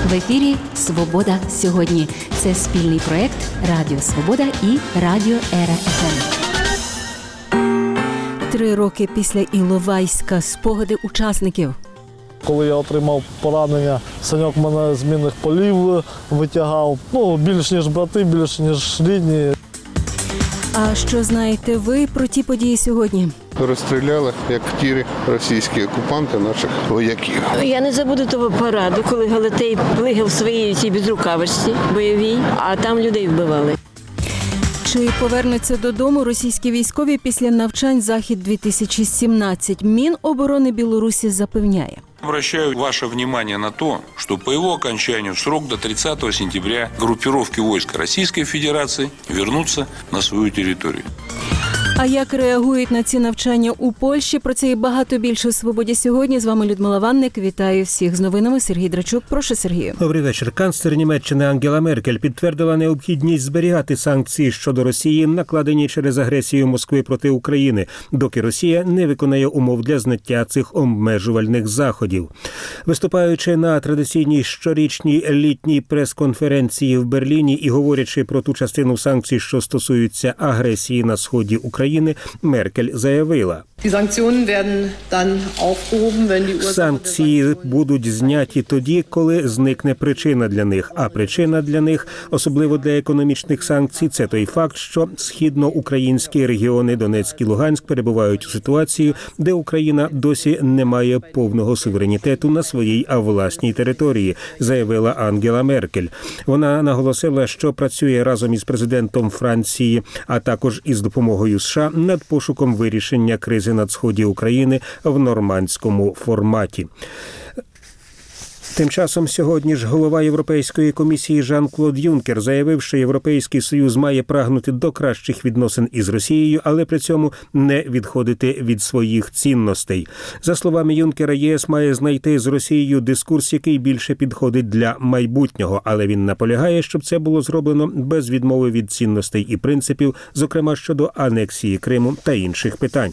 В ефірі «Свобода сьогодні». Це спільний проєкт Радіо Свобода і Радіо Ера ФМ. 3 роки після Іловайська. Спогади учасників. Коли я отримав поранення, Саньок мене з мінних полів витягав. Більш ніж брати, більш ніж рідні. А що знаєте ви про ті події сьогодні? Розстріляли, як в тірі, російські окупанти наших вояків. Я не забуду того параду, коли Галатей плигав в своїй цій безрукавочці бойовій, а там людей вбивали. Чи повернуться додому російські військові після навчань «Захід-2017»? Міноборони Білорусі запевняє. Обращаю ваше внимание на то, что по его окончанию в срок до 30 сентября группировки войск Российской Федерации вернутся на свою территорию. А як реагують на ці навчання у Польщі? Про це і багато більше у «Свободі сьогодні». З вами Людмила Ванник. Вітаю всіх з новинами. Сергій Драчук. Прошу, Сергію. Добрий вечір. Канцлер Німеччини Ангела Меркель підтвердила необхідність зберігати санкції щодо Росії, накладені через агресію Москви проти України, доки Росія не виконає умов для зняття цих обмежувальних заходів. Виступаючи на традиційній щорічній літній прес-конференції в Берліні і говорячи про ту частину санкцій, що стосуються агресії на сході України, Меркель заявила: санкції будуть зняті тоді, коли зникне причина для них. А причина для них, особливо для економічних санкцій, це той факт, що східноукраїнські регіони Донецьк і Луганськ перебувають у ситуації, де Україна досі не має повного суверенітету на своїй власній території, заявила Ангела Меркель. Вона наголосила, що працює разом із президентом Франції, а також із допомогою США над пошуком вирішення кризи на сході України в нормандському форматі. Тим часом сьогодні ж голова Європейської комісії Жан-Клод Юнкер заявив, що Європейський Союз має прагнути до кращих відносин із Росією, але при цьому не відходити від своїх цінностей. За словами Юнкера, ЄС має знайти з Росією дискурс, який більше підходить для майбутнього, але він наполягає, щоб це було зроблено без відмови від цінностей і принципів, зокрема щодо анексії Криму та інших питань.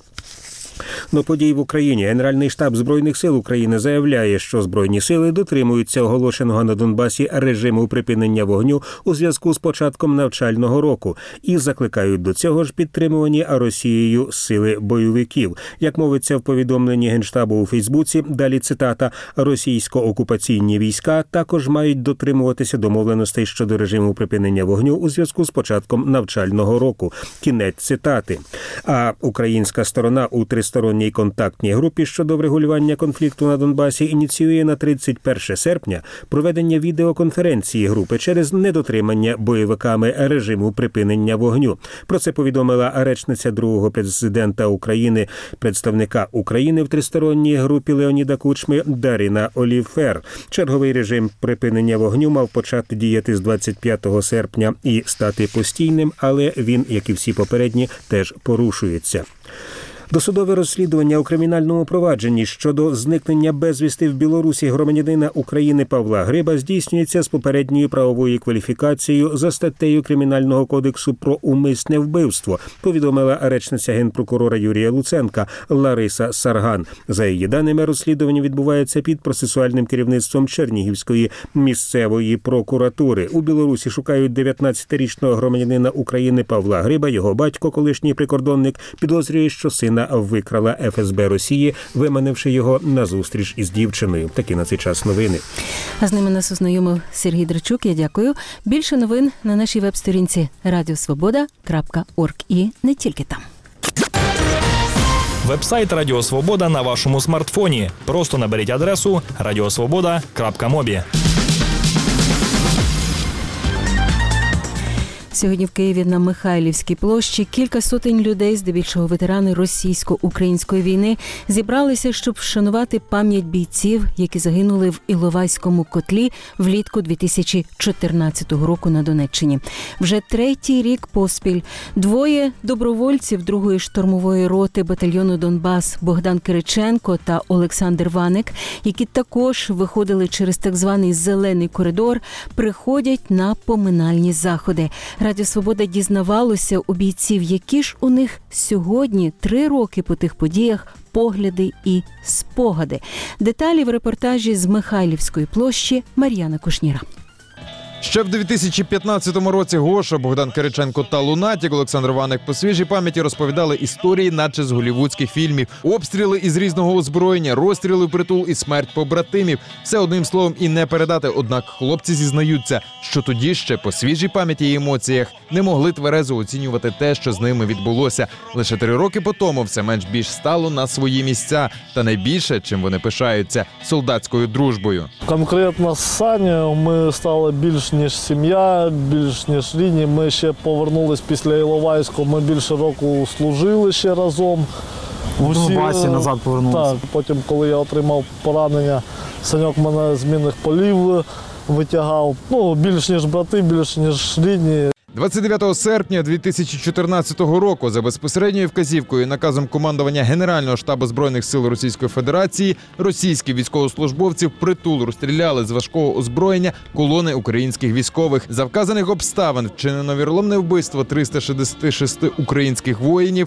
До подій в Україні. Генеральний штаб Збройних сил України заявляє, що Збройні сили дотримуються оголошеного на Донбасі режиму припинення вогню у зв'язку з початком навчального року і закликають до цього ж підтримувані Росією сили бойовиків. Як мовиться в повідомленні Генштабу у Фейсбуці, далі цитата, «Російсько-окупаційні війська також мають дотримуватися домовленостей щодо режиму припинення вогню у зв'язку з початком навчального року». Кінець цитати. А українська сторона у тристоронній контактній групі щодо врегулювання конфлікту на Донбасі ініціює на 31 серпня проведення відеоконференції групи через недотримання бойовиками режиму припинення вогню. Про це повідомила речниця другого президента України, представника України в тристоронній групі Леоніда Кучми Дарина Оліфер. Черговий режим припинення вогню мав почати діяти з 25 серпня і стати постійним, але він, як і всі попередні, теж порушується. Досудове розслідування у кримінальному провадженні щодо зникнення безвісти в Білорусі громадянина України Павла Гриба здійснюється з попередньою правовою кваліфікацією за статтею Кримінального кодексу про умисне вбивство, повідомила речниця генпрокурора Юрія Луценка Лариса Сарган. За її даними, розслідування відбувається під процесуальним керівництвом Чернігівської місцевої прокуратури. У Білорусі шукають 19-річного громадянина України Павла Гриба. Його батько, колишній прикордонник, підозрює, що сина викрала ФСБ Росії, виманивши його на зустріч із дівчиною. Такі на цей час новини. А з ними нас ознайомив Сергій Драчук. Я дякую. Більше новин на нашій веб-сторінці radiosvoboda.org і не тільки там. Веб-сайт Радіо Свобода на вашому смартфоні. Просто наберіть адресу radiosvoboda.mobi. Сьогодні в Києві на Михайлівській площі кілька сотень людей, здебільшого ветерани російсько-української війни, зібралися, щоб вшанувати пам'ять бійців, які загинули в Іловайському котлі влітку 2014 року на Донеччині. Вже 3-й рік поспіль. 2 добровольців 2-ї штурмової роти батальйону «Донбас» Богдан Кириченко та Олександр Ваник, які також виходили через так званий «зелений коридор», приходять на поминальні заходи. Радіо Свобода дізнавалося у бійців, які ж у них сьогодні, 3 роки по тих подіях, погляди і спогади. Деталі в репортажі з Михайлівської площі Мар'яна Кушніра. Ще в 2015 році Гоша, Богдан Кириченко та Лунатік Олександр Ваник по свіжій пам'яті розповідали історії, наче з голлівудських фільмів. Обстріли із різного озброєння, розстріли впритул і смерть побратимів. Все одним словом і не передати. Однак хлопці зізнаються, що тоді ще по свіжій пам'яті і емоціях не могли тверезо оцінювати те, що з ними відбулося. Лише 3 роки по тому все менш-більш стало на свої місця. Та найбільше, чим вони пишаються – солдатською дружбою. Конкретно з Санєю ми стали більш ніж сім'я, більш ніж рідні. Ми ще повернулись після Іловайську, ми більше року служили ще разом. В Донбасі назад повернулися. Так, потім, коли я отримав поранення, Саньок мене з мінних полів витягав. Більш ніж брати, більш ніж рідні. 29 серпня 2014 року за безпосередньою вказівкою і наказом командування Генерального штабу Збройних сил Російської Федерації російські військовослужбовці впритул розстріляли з важкого озброєння колони українських військових. За вказаних обставин вчинено віроломне вбивство 366 українських воїнів,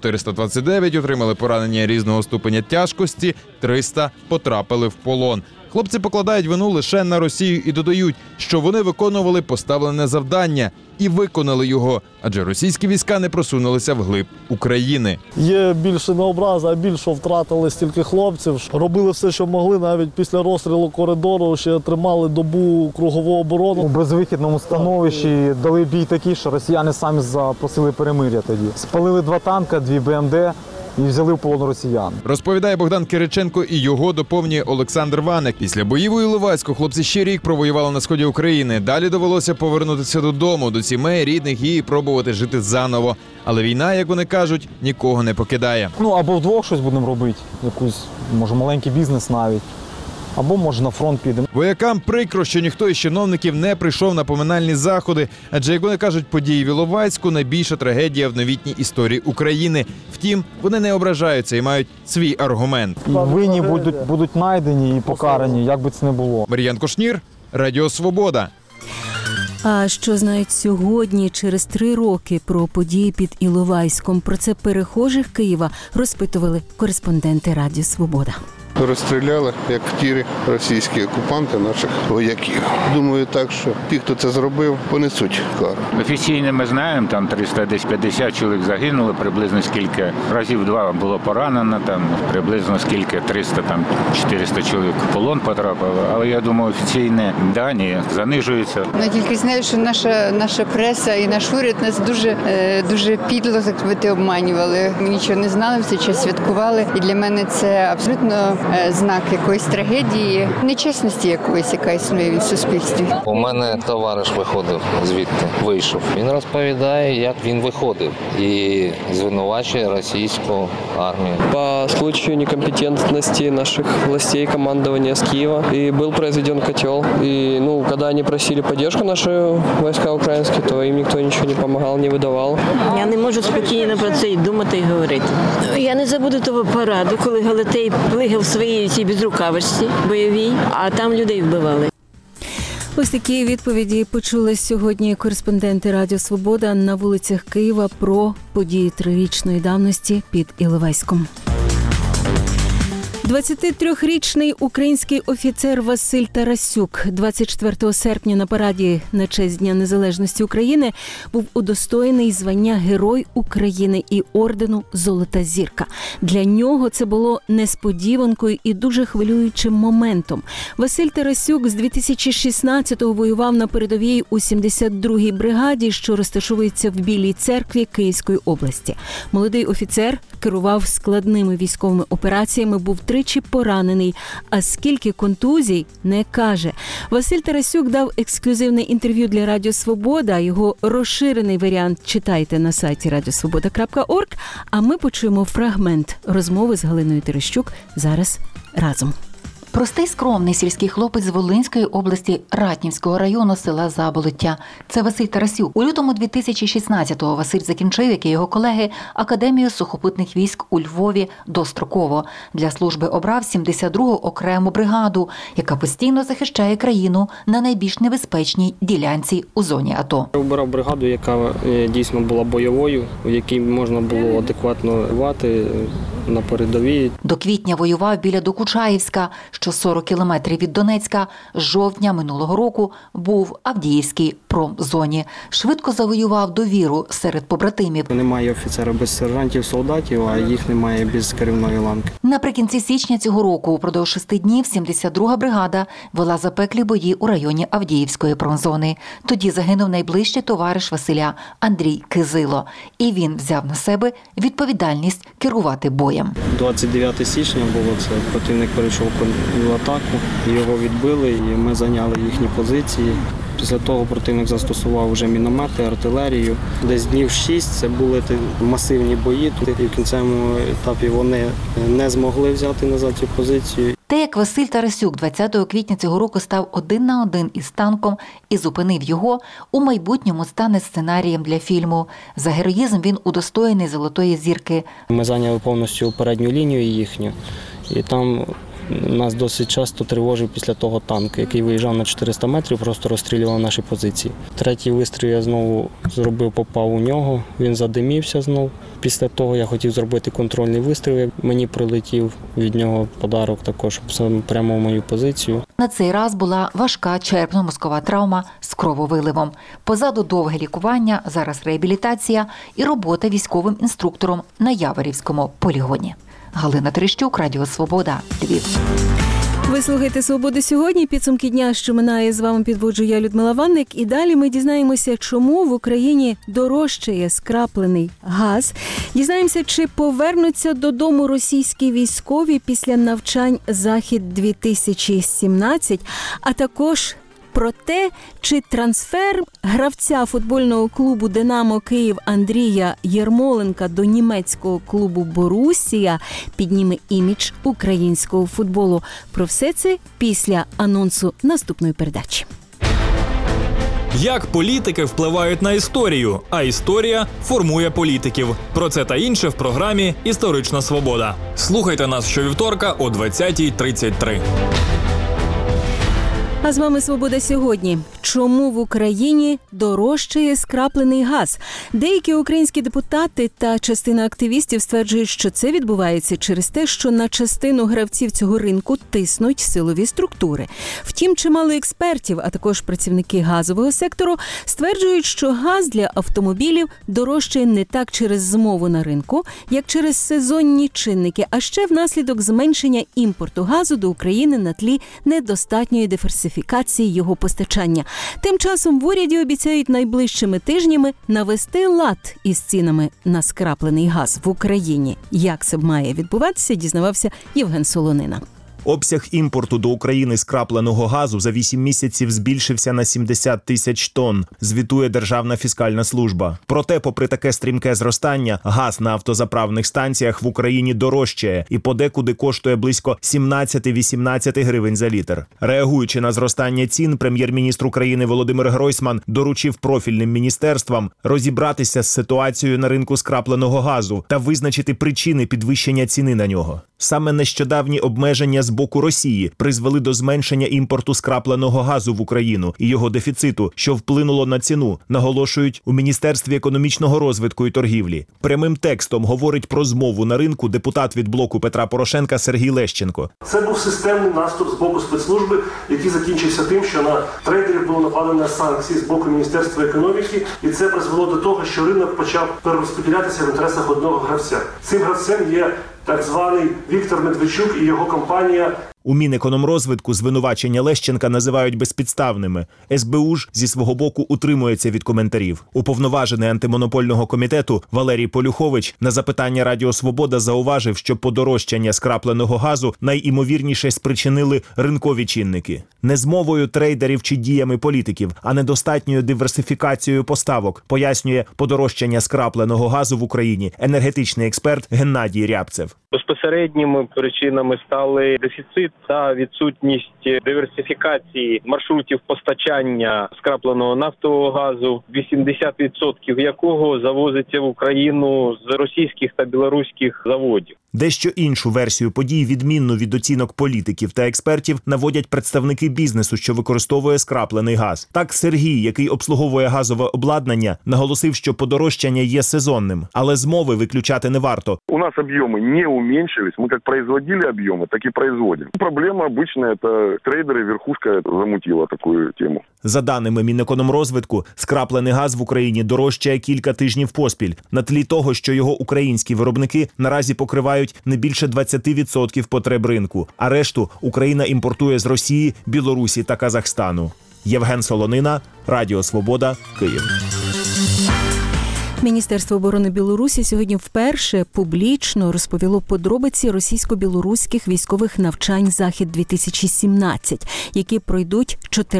429 отримали поранення різного ступеня тяжкості, 300 потрапили в полон. Хлопці покладають вину лише на Росію і додають, що вони виконували поставлене завдання і виконали його, адже російські війська не просунулися вглиб України. Є більше не образи, а більше втратили стільки хлопців. Робили все, що могли, навіть після розстрілу коридору ще тримали добу кругову оборону. У безвихідному становищі дали бій такий, що росіяни самі запросили перемир'я тоді. Спалили 2 танка, 2 БМД. І взяли в полон росіян. Розповідає Богдан Кириченко і його доповнює Олександр Ваник. Після боїв у Іловайську хлопці ще рік провоювали на сході України. Далі довелося повернутися додому, до сімей, рідних і пробувати жити заново. Але війна, як вони кажуть, нікого не покидає. Або вдвох щось будемо робити, якийсь, може, маленький бізнес навіть. Або, може, на фронт підемо. Воякам прикро, що ніхто із чиновників не прийшов на поминальні заходи, адже, як вони кажуть, події в Іловайську – найбільша трагедія в новітній історії України. Втім, вони не ображаються і мають свій аргумент. І винні будуть знайдені і покарані, як би це не було. Мар'ян Кушнір, Радіо Свобода. А що знають сьогодні, через 3 роки, про події під Іловайськом? Про це перехожих Києва розпитували кореспонденти Радіо Свобода. Розстріляли, як в тірі, російські окупанти наших вояків. Думаю так, що ті, хто це зробив, понесуть кару. Офіційно ми знаємо, там 350 чоловік загинули, приблизно скільки, разів 2 було поранено, там приблизно скільки, 300, там 400 чоловік в полон потрапило. Але я думаю, офіційні дані занижуються. Я тільки знаю, що наша преса і наш уряд нас дуже підло, так би, обманювали. Ми нічого не знали, в цей час святкували. І для мене це абсолютно знак якоїсь трагедії, нечесності якоїсь, яка існує в суспільстві. У мене товариш виходив звідти, вийшов. Він розповідає, як він виходив і звинувачує російську армію. По случаю некомпетентности наших властей, командования с Киева, и был произведен котел. И, когда они просили поддержку наши войска украинские, то им никто ничего не помогал, не выдавал. Я не можу спокійно про це і думати, і говорити. Я не забуду того параду, коли Галатей плигав в своїй цій безрукавочці бойовій, а там людей вбивали. Ось такі відповіді почули сьогодні кореспонденти Радіо Свобода на вулицях Києва про події 3-річної давності під Іловайськом. 23-річний український офіцер Василь Тарасюк 24 серпня на параді на честь Дня Незалежності України був удостоєний звання Герой України і ордену «Золота зірка». Для нього це було несподіванкою і дуже хвилюючим моментом. Василь Тарасюк з 2016-го воював на передовій у 72-й бригаді, що розташовується в Білій Церкві Київської області. Молодий офіцер керував складними військовими операціями, був 3 поранений, а скільки контузій – не каже. Василь Тарасюк дав ексклюзивне інтерв'ю для Радіо Свобода. Його розширений варіант читайте на сайті radiosvoboda.org, а ми почуємо фрагмент розмови з Галиною Терещук зараз разом. Простий, скромний сільський хлопець з Волинської області Ратнівського району села Заболоття. Це Василь Тарасюк. У лютому 2016-го Василь закінчив, як і його колеги, Академію сухопутних військ у Львові достроково. Для служби обрав 72-гу окрему бригаду, яка постійно захищає країну на найбільш небезпечній ділянці у зоні АТО. Я обирав бригаду, яка дійсно була бойовою, в якій можна було адекватно воювати на передовій. До квітня воював біля Докучаєвська, що 40 кілометрів від Донецька. З жовтня минулого року був в Авдіївській промзоні. Швидко завоював довіру серед побратимів. Немає офіцерів без сержантів, солдатів, а їх немає без керівної ланки. Наприкінці січня цього року, упродовж 6 днів, 72-га бригада вела запеклі бої у районі Авдіївської промзони. Тоді загинув найближчий товариш Василя Андрій Кизило. І він взяв на себе відповідальність керувати боєм. 29 січня було це. Противник перейшов в атаку, його відбили і ми зайняли їхні позиції. Після того противник застосував вже міномети, артилерію. Десь днів 6 це були масивні бої. І в кінцевому етапі вони не змогли взяти назад цю позицію. Те, як Василь Тарасюк 20 квітня цього року став 1 на 1 із танком і зупинив його, у майбутньому стане сценарієм для фільму. За героїзм він удостоєний Золотої зірки. Ми зайняли повністю передню лінію їхню, і там нас досить часто тривожив після того танк, який виїжджав на 400 метрів, просто розстрілював наші позиції. Третій вистріл я знову зробив, попав у нього, він задимівся знову. Після того я хотів зробити контрольний вистріл, мені прилетів від нього подарок також прямо в мою позицію. На цей раз була важка черепно-мозкова травма з крововиливом. Позаду довге лікування, зараз реабілітація і робота військовим інструктором на Яворівському полігоні. Галина Терещук, Радіо Свобода, Львів. Ви слухаєте «Свободу сьогодні». Підсумки дня, що минає, з вами підводжу я, Людмила Ванник. І далі ми дізнаємося, чому в Україні дорожчає скраплений газ. Дізнаємося, чи повернуться додому російські військові після навчань «Захід-2017», а також про те, чи трансфер гравця футбольного клубу «Динамо Київ» Андрія Єрмоленка до німецького клубу «Боруссія» підніме імідж українського футболу. Про все це після анонсу наступної передачі. Як політики впливають на історію, а історія формує політиків. Про це та інше в програмі «Історична свобода». Слухайте нас щовівторка о 20:33. А з вами «Свобода сьогодні». Чому в Україні дорожчає скраплений газ? Деякі українські депутати та частина активістів стверджують, що це відбувається через те, що на частину гравців цього ринку тиснуть силові структури. Втім, чимало експертів, а також працівники газового сектору, стверджують, що газ для автомобілів дорожчає не так через змову на ринку, як через сезонні чинники, а ще внаслідок зменшення імпорту газу до України на тлі недостатньої диверсифікації його постачання. Тим часом в уряді обіцяють найближчими тижнями навести лад із цінами на скраплений газ в Україні. Як це має відбуватися, дізнавався Євген Солонина. Обсяг імпорту до України скрапленого газу за 8 місяців збільшився на 70 тисяч тонн, звітує Державна фіскальна служба. Проте, попри таке стрімке зростання, газ на автозаправних станціях в Україні дорожчає і подекуди коштує близько 17-18 гривень за літр. Реагуючи на зростання цін, прем'єр-міністр України Володимир Гройсман доручив профільним міністерствам розібратися з ситуацією на ринку скрапленого газу та визначити причини підвищення ціни на нього. Саме нещодавні обмеження з боку Росії призвели до зменшення імпорту скрапленого газу в Україну і його дефіциту, що вплинуло на ціну, наголошують у Міністерстві економічного розвитку і торгівлі. Прямим текстом говорить про змову на ринку депутат від блоку Петра Порошенка Сергій Лещенко. Це був системний наступ з боку спецслужби, який закінчився тим, що на трейдерів було накладено санкції з боку Міністерства економіки, і це призвело до того, що ринок почав перерозподілятися в інтересах одного гравця. Цим гравцем є так званий Віктор Медведчук і його компанія. У Мінекономрозвитку звинувачення Лещенка називають безпідставними. СБУ ж зі свого боку утримується від коментарів. Уповноважений антимонопольного комітету Валерій Полюхович на запитання Радіо Свобода зауважив, що подорожчання скрапленого газу найімовірніше спричинили ринкові чинники. Не змовою трейдерів чи діями політиків, а недостатньою диверсифікацією поставок, пояснює подорожчання скрапленого газу в Україні енергетичний експерт Геннадій Рябцев. Безпосередніми причинами стали дефіцит та відсутність диверсифікації маршрутів постачання скрапленого нафтового газу, 80% якого завозиться в Україну з російських та білоруських заводів. Дещо іншу версію подій, відмінну від оцінок політиків та експертів, наводять представники бізнесу, що використовує скраплений газ. Так, Сергій, який обслуговує газове обладнання, наголосив, що подорожчання є сезонним, але з мови виключати не варто. У нас объемы не уменьшились, мы как производили объемы, так и производим. Проблема обычная, это трейдеры, верхушка замутила такую тему. За даними Мінекономрозвитку, скраплений газ в Україні дорожчає кілька тижнів поспіль, на тлі того, що його українські виробники наразі покривають не більше 20% потреб ринку, а решту Україна імпортує з Росії, Білорусі та Казахстану. Євген Солонина, Радіо Свобода, Київ. Міністерство оборони Білорусі сьогодні вперше публічно розповіло подробиці російсько-білоруських військових навчань «Захід-2017», які пройдуть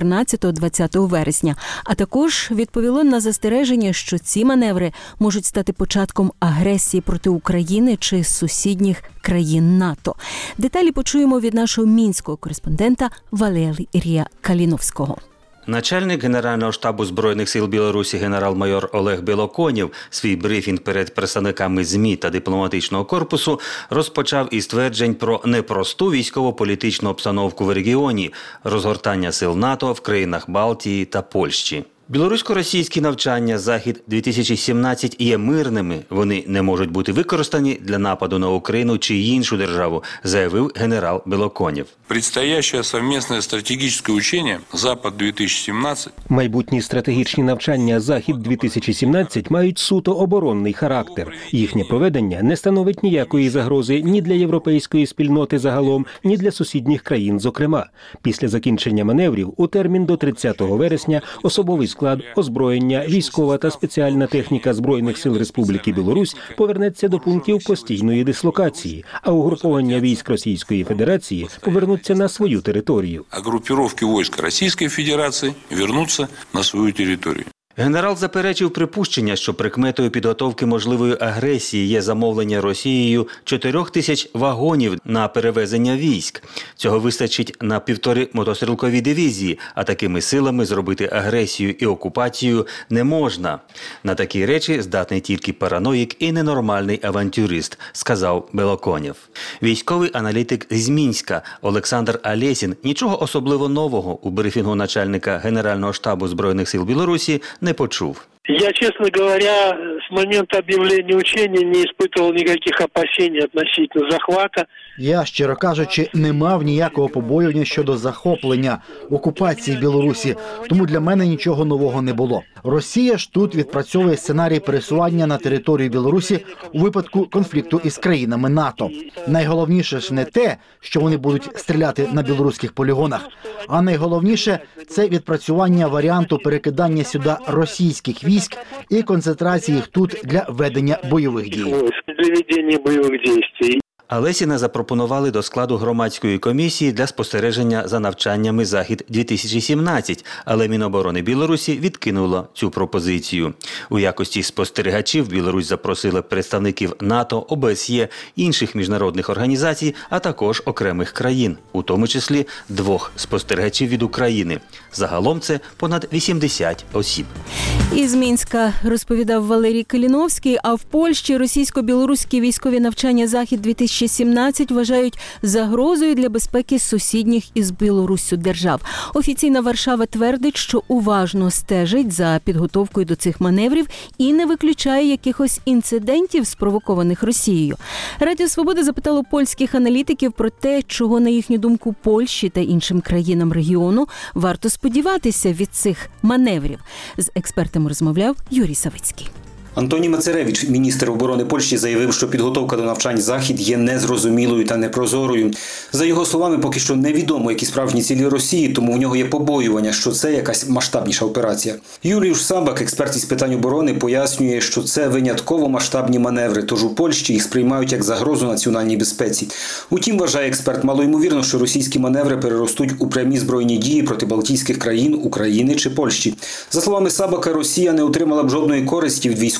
14-20 вересня. А також відповіло на застереження, що ці маневри можуть стати початком агресії проти України чи сусідніх країн НАТО. Деталі почуємо від нашого мінського кореспондента Валерія Каліновського. Начальник Генерального штабу Збройних сил Білорусі генерал-майор Олег Білоконєв свій брифінг перед представниками ЗМІ та дипломатичного корпусу розпочав із тверджень про непросту військово-політичну обстановку в регіоні, розгортання сил НАТО в країнах Балтії та Польщі. Білорусько-російські навчання «Захід-2017» є мирними, вони не можуть бути використані для нападу на Україну чи іншу державу, заявив генерал Білоконєв. Предстоящее совместное стратегическое учение «Запад-2017» Майбутні стратегічні навчання «Захід-2017» мають суто оборонний характер. Їхнє проведення не становить ніякої загрози ні для європейської спільноти загалом, ні для сусідніх країн зокрема. Після закінчення маневрів у термін до 30 вересня особовий склад, озброєння, військова та спеціальна техніка Збройних сил Республіки Білорусь повернеться до пунктів постійної дислокації, а угруповання військ Російської Федерації повернуться на свою територію. А группировки войск Российской Федерации вернутся на свою территорию. Генерал заперечив припущення, що прикметою підготовки можливої агресії є замовлення Росією 4000 вагонів на перевезення військ. Цього вистачить на 1,5 мотострілкові дивізії, а такими силами зробити агресію і окупацію не можна. На такі речі здатний тільки параноїк і ненормальний авантюрист, сказав Білоконєв. Військовий аналітик з Мінська Олександр Алєсін нічого особливо нового у брифінгу начальника Генерального штабу Збройних сил Білорусі не почув. Я, честно говоря, с момента объявления учения не испытывал никаких опасений относительно захвата. Я, щиро кажучи, не мав ніякого побоювання щодо захоплення, окупації Білорусі, тому для мене нічого нового не було. Росія ж тут відпрацьовує сценарій пересування на територію Білорусі у випадку конфлікту із країнами НАТО. Найголовніше ж не те, що вони будуть стріляти на білоруських полігонах, а найголовніше – це відпрацювання варіанту перекидання сюди російських військ і концентрації їх тут для ведення бойових дій. Для ведення бойових дій. Алєсіна запропонували до складу громадської комісії для спостереження за навчаннями «Захід-2017», але Міноборони Білорусі відкинуло цю пропозицію. У якості спостерігачів Білорусь запросила представників НАТО, ОБСЄ, інших міжнародних організацій, а також окремих країн, у тому числі 2 спостерігачів від України. Загалом це понад 80 осіб. Із Мінська розповідав Валерій Каліновський, а в Польщі російсько-білоруські військові навчання «Захід-2017» вважають загрозою для безпеки сусідніх із Білоруссю держав. Офіційна Варшава твердить, що уважно стежить за підготовкою до цих маневрів і не виключає якихось інцидентів, спровокованих Росією. Радіо Свобода запитало польських аналітиків про те, чого, на їхню думку, Польщі та іншим країнам регіону варто сподіватися від цих маневрів. З експертами розмовляв Юрій Савицький. Антоній Мацеревич, міністр оборони Польщі, заявив, що підготовка до навчань «Захід» є незрозумілою та непрозорою. За його словами, поки що невідомо, які справжні цілі Росії, тому в нього є побоювання, що це якась масштабніша операція. Юліуш Сабак, експерт із питань оборони, пояснює, що це винятково масштабні маневри, тож у Польщі їх сприймають як загрозу національній безпеці. Утім, вважає експерт, малоймовірно, що російські маневри переростуть у прямі збройні дії проти Балтійських країн, України чи Польщі. За словами Сабака, Росія не отримала б жодної користі від військової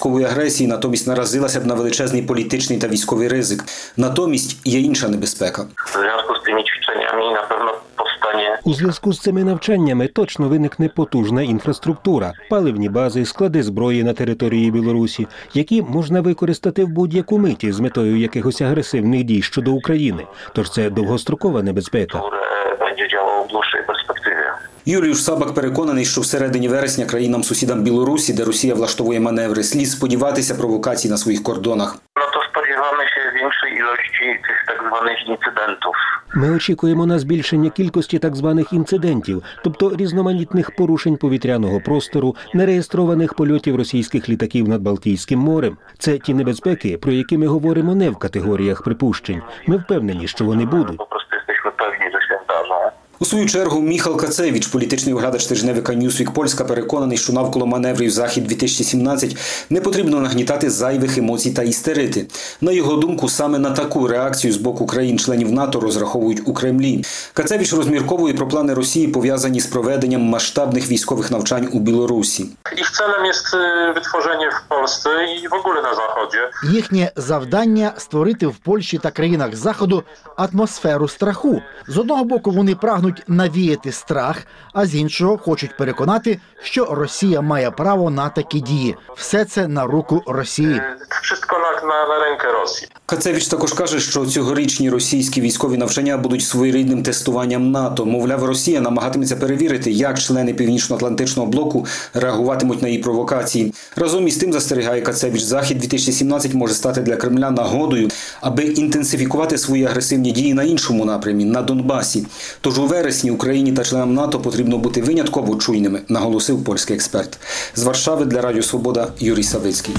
військової агресії, натомість наразилася б на величезний політичний та військовий ризик. Натомість є інша небезпека. У зв'язку з цими навчаннями точно виникне потужна інфраструктура, паливні бази, склади зброї на території Білорусі, які можна використати в будь-яку миті з метою якихось агресивних дій щодо України. Тож це довгострокова небезпека. Юліуш Сабак переконаний, що всередині вересня країнам-сусідам Білорусі, де Росія влаштовує маневри, слід сподіватися провокацій на своїх кордонах. Ми очікуємо на збільшення кількості так званих інцидентів, тобто різноманітних порушень повітряного простору, нереєстрованих польотів російських літаків над Балтійським морем. Це ті небезпеки, про які ми говоримо не в категоріях припущень. Ми впевнені, що вони будуть. У свою чергу Міхал Кацевич, політичний оглядач тижневика Newsweek Польська, переконаний, що навколо маневрів «Захід-2017» не потрібно нагнітати зайвих емоцій та істерити. На його думку, саме на таку реакцію з боку країн-членів НАТО розраховують у Кремлі. Кацевич розмірковує про плани Росії, пов'язані з проведенням масштабних військових навчань у Білорусі. Їх целом є відтворення в Польщі і в ogóle на Заході. Їхнє завдання – створити в Польщі та країнах Заходу атмосферу страху. З одного боку, вони прагнуть навіяти страх, а з іншого хочуть переконати, що Росія має право на такі дії. Все це на руку Росії. Wszystko на ринку Росії. Кацевич також каже, що цьогорічні російські військові навчання будуть своєрідним тестуванням НАТО. Мовляв, Росія намагатиметься перевірити, як члени Північно-Атлантичного блоку реагуватимуть на її провокації. Разом із тим, застерігає Кацевич, Захід-2017 може стати для Кремля нагодою, аби інтенсифікувати свої агресивні дії на іншому напрямі – на Донбасі. Тож у вересні Україні та членам НАТО потрібно бути винятково чуйними, наголосив польський експерт. З Варшави для Радіо Свобода Юрій Савицький.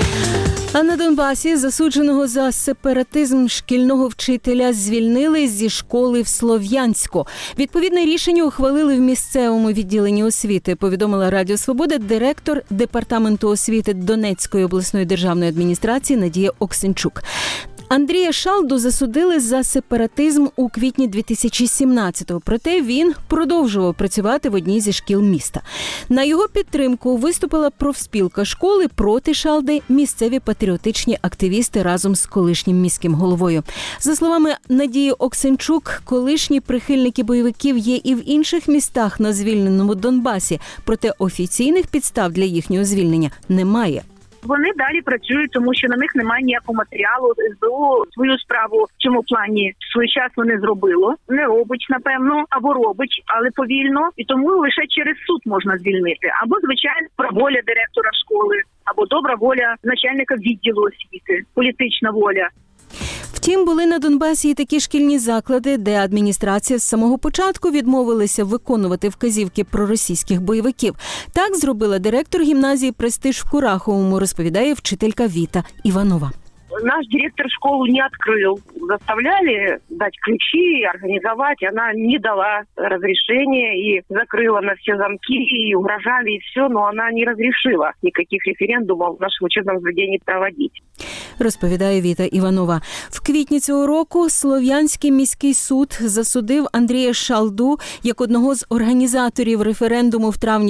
А на Донбасі засудженого за сепаратизм шкільного вчителя звільнили зі школи в Слов'янську. Відповідне рішення ухвалили в місцевому відділенні освіти, повідомила Радіо Свобода директор Департаменту освіти Донецької обласної державної адміністрації Надія Оксенчук. Андрія Шалду засудили за сепаратизм у квітні 2017-го, проте він продовжував працювати в одній зі шкіл міста. На його підтримку виступила профспілка школи, проти Шалди – місцеві патріотичні активісти разом з колишнім міським головою. За словами Надії Оксенчук, колишні прихильники бойовиків є і в інших містах на звільненому Донбасі, проте офіційних підстав для їхнього звільнення немає. Вони далі працюють, тому що на них немає ніякого матеріалу. СБУ свою справу в цьому плані своєчасно не зробило. Не робить, напевно, або робить, але повільно. І тому лише через суд можна звільнити. Або, звичайно, добра воля директора школи, або добра воля начальника відділу освіти, політична воля. Втім, були на Донбасі і такі шкільні заклади, де адміністрація з самого початку відмовилася виконувати вказівки проросійських бойовиків. Так зробила директор гімназії «Престиж» в Кураховому, розповідає вчителька Віта Іванова. Наш директор школу не открыл. Заставляли дать ключи, организовать. Она не дала разрешения и закрыла на все замки, и угрожали, и все. Но она не разрешила никаких референдумов в нашем учебном заведении проводить. Розповідає Віта Іванова. В квітні цього року Слов'янський міський суд засудив Андрія Шалду як одного з організаторів референдуму в травні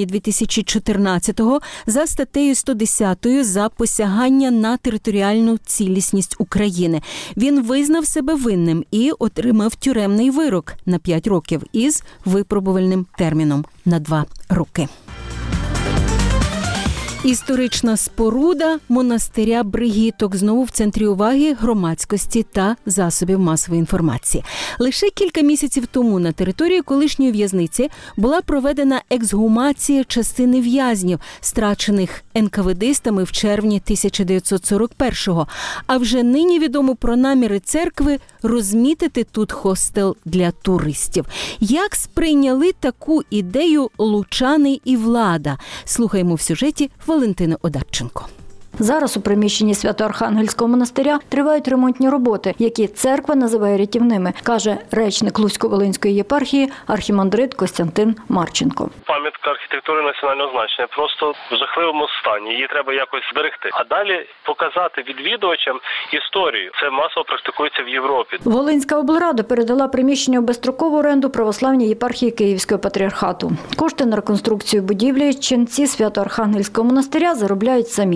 2014-го за статтею 110 за посягання на територіальну цілісність України. Він визнав себе винним і отримав тюремний вирок на 5 років із випробувальним терміном на 2 роки. Історична споруда монастиря Бригіток знову в центрі уваги громадськості та засобів масової інформації. Лише кілька місяців тому на території колишньої в'язниці була проведена ексгумація частини в'язнів, страчених НКВДистами в червні 1941-го. А вже нині відомо про наміри церкви розмітити тут хостел для туристів. Як сприйняли таку ідею лучани і влада? Слухаємо в сюжеті Валентини Одарченко. Зараз у приміщенні Свято-Архангельського монастиря тривають ремонтні роботи, які церква називає рятівними, каже речник Луцько-Волинської єпархії архімандрит Костянтин Марченко. Пам'ятка архітектури національного значення просто в жахливому стані, її треба якось зберегти. А далі показати відвідувачам історію. Це масово практикується в Європі. Волинська облрада передала приміщення у безстрокову оренду православній єпархії Київського патріархату. Кошти на реконструкцію будівлі ченці Свято-Архангельського монастиря заробляють самі. Тих, що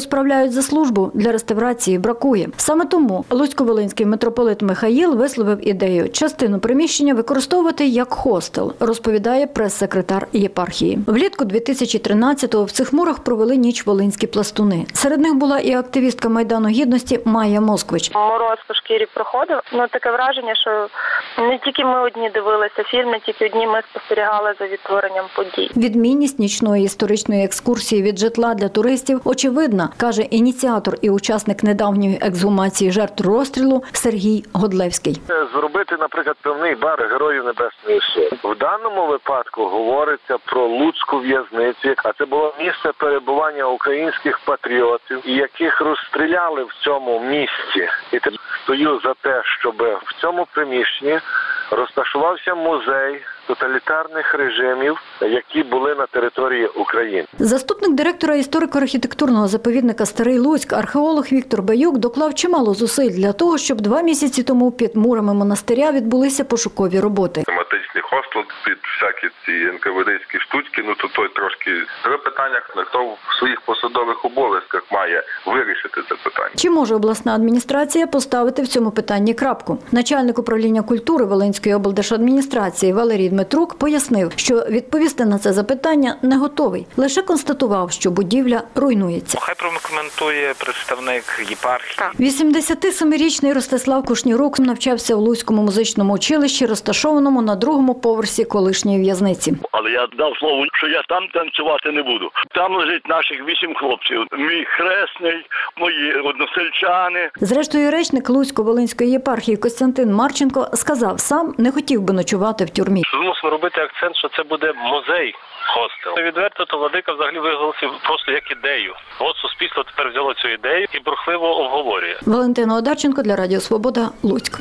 справляють за службу, для реставрації бракує. Саме тому Луцько-Волинський митрополит Михаїл висловив ідею частину приміщення використовувати як хостел, розповідає прес-секретар єпархії. Влітку 2013-го в цих мурах провели ніч волинські пластуни. Серед них була і активістка Майдану Гідності Майя Москвич. Мороз по шкірі проходив. Таке враження, що не тільки ми одні дивилися фільм, не тільки одні ми спостерігали за відтворенням подій. Відмінність нічної історичної екскурсії від житла для туристів очевидна, каже ініціатор і учасник недавньої ексгумації жертв розстрілу Сергій Годлевський. Зробити, наприклад, певний бар Героїв Небесної Сотні. В даному випадку говориться про Луцьку в'язницю, а це було місце перебування українських патріотів, яких розстріляли в цьому місці. І тепер стою за те, щоб в цьому приміщенні розташувався музей тоталітарних режимів, які були на території України. Заступник директора історико-архітектурного заповідника «Старий Луцьк» археолог Віктор Баюк доклав чимало зусиль для того, щоб 2 місяці тому під мурами монастиря відбулися пошукові роботи. Тематичний хостел під всякі ці НКВДські штучки, то той трошки при питаннях, хто в своїх посадових обов'язках має вирішити це питання. Чи може обласна адміністрація поставити в цьому питанні крапку? Начальник управління культури Волинської облдержадміністрації Валерій Дмитрук пояснив, що відповісти на це запитання не готовий. Лише констатував, що будівля руйнується. Хай прокоментує представник єпархії. 87-річний Ростислав Кушнірук навчався в Луцькому музичному училищі, розташованому на 2-му поверсі колишньої в'язниці. Але я дав слово, що я там танцювати не буду. Там лежить наших 8 хлопців. Мій хресний, мої односельчани. Зрештою, речник Луцько-Волинської єпархії Костянтин Марченко сказав, сам не хотів би ночувати в тюрмі. Мусимо робити акцент, що це буде музей хостел. Відверто, то владика взагалі виголосив просто як ідею. От суспільство тепер взяло цю ідею і бурхливо обговорює. Валентина Одарченко для Радіо Свобода, Луцьк.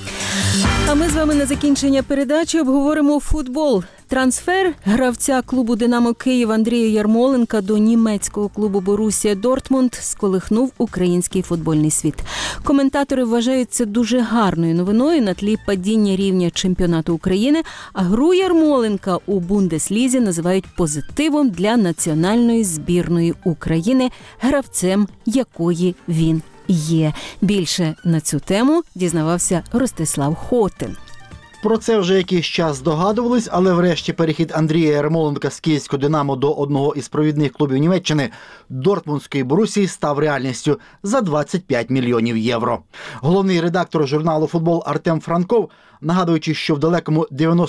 А ми з вами на закінчення передачі обговоримо футбол. Трансфер гравця клубу «Динамо Київ» Андрія Ярмоленка до німецького клубу «Борусія Дортмунд» сколихнув український футбольний світ. Коментатори вважають це дуже гарною новиною на тлі падіння рівня чемпіонату України, а гру Ярмоленка у Бундеслізі називають позитивом для національної збірної України, гравцем якої він є. Більше на цю тему дізнавався Ростислав Хотин. Про це вже якийсь час здогадувались, але врешті перехід Андрія Ярмоленка з київського «Динамо» до одного із провідних клубів Німеччини – Дортмундської «Борусії» став реальністю за 25 мільйонів євро. Головний редактор журналу «Футбол» Артем Франков, нагадуючи, що в далекому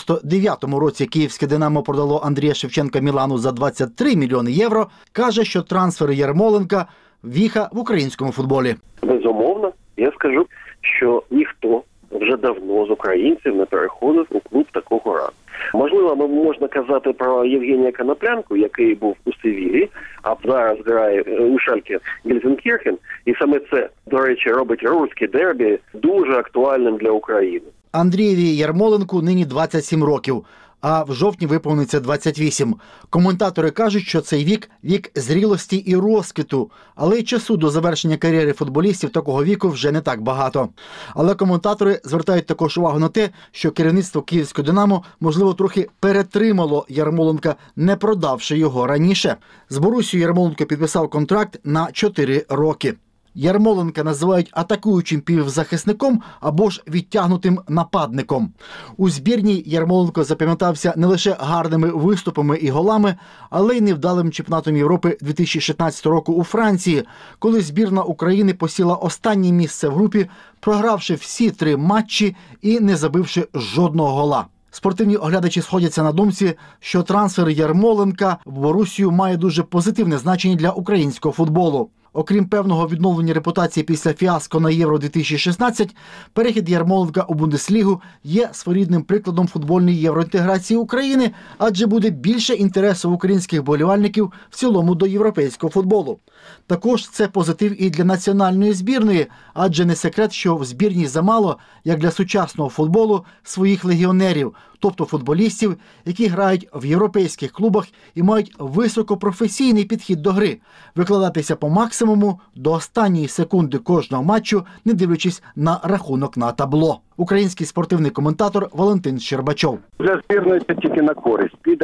99-му році київське «Динамо» продало Андрія Шевченка Мілану за 23 мільйони євро, каже, що трансфер Ярмоленка – віха в українському футболі. Безумовно, я скажу, що ніхто вже давно з українців не переходив у клуб такого рангу. Можливо, можна казати про Євгенія Коноплянку, який був у Севілі, а зараз грає у Шальке Гельзенкірхен. І саме це, до речі, робить руське дербі дуже актуальним для України. Андрієві Ярмоленку нині 27 років, а в жовтні виповниться 28. Коментатори кажуть, що цей вік – вік зрілості і розквіту, але й часу до завершення кар'єри футболістів такого віку вже не так багато. Але коментатори звертають також увагу на те, що керівництво київського «Динамо» можливо трохи перетримало Ярмоленка, не продавши його раніше. З Борусією Ярмоленко підписав контракт на 4 роки. Ярмоленка називають атакуючим півзахисником або ж відтягнутим нападником. У збірній Ярмоленко запам'ятався не лише гарними виступами і голами, але й невдалим чемпіонатом Європи 2016 року у Франції, коли збірна України посіла останнє місце в групі, програвши всі 3 матчі і не забивши жодного гола. Спортивні оглядачі сходяться на думці, що трансфер Ярмоленка в Борусію має дуже позитивне значення для українського футболу. Окрім певного відновлення репутації після фіаско на Євро-2016, перехід Ярмоленка у Бундеслігу є своєрідним прикладом футбольної євроінтеграції України, адже буде більше інтересу українських вболівальників в цілому до європейського футболу. Також це позитив і для національної збірної, адже не секрет, що в збірній замало, як для сучасного футболу, своїх легіонерів, тобто футболістів, які грають в європейських клубах і мають високопрофесійний підхід до гри, викладатися по максимуму до останньої секунди кожного матчу, не дивлячись на рахунок на табло. Український спортивний коментатор Валентин Щербачов. Для збірної це тільки на користь піде,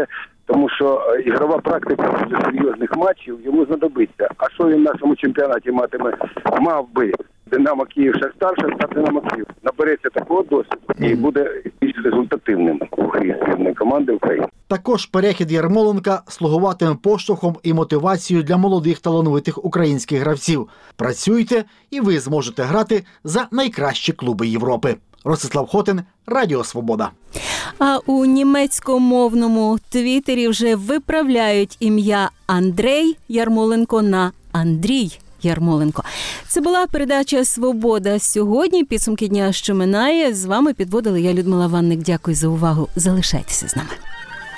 тому що ігрова практика для серйозних матчів йому знадобиться. А що він в нашому чемпіонаті мав би Динамо Київ Шахтар, Шахтар Динамо Київ. Набереться такого досвіду і буде більш результативним у грі збірної команди України. Також перехід Ярмоленка слугуватиме поштовхом і мотивацією для молодих талановитих українських гравців. Працюйте і ви зможете грати за найкращі клуби Європи. Ростислав Хотин, Радіо Свобода. А у німецькомовному Твіттері вже виправляють ім'я Андрей Ярмоленко на Андрій Ярмоленко. Це була передача «Свобода» сьогодні. Підсумки дня, що минає. З вами підводила я, Людмила Ванник. Дякую за увагу. Залишайтеся з нами.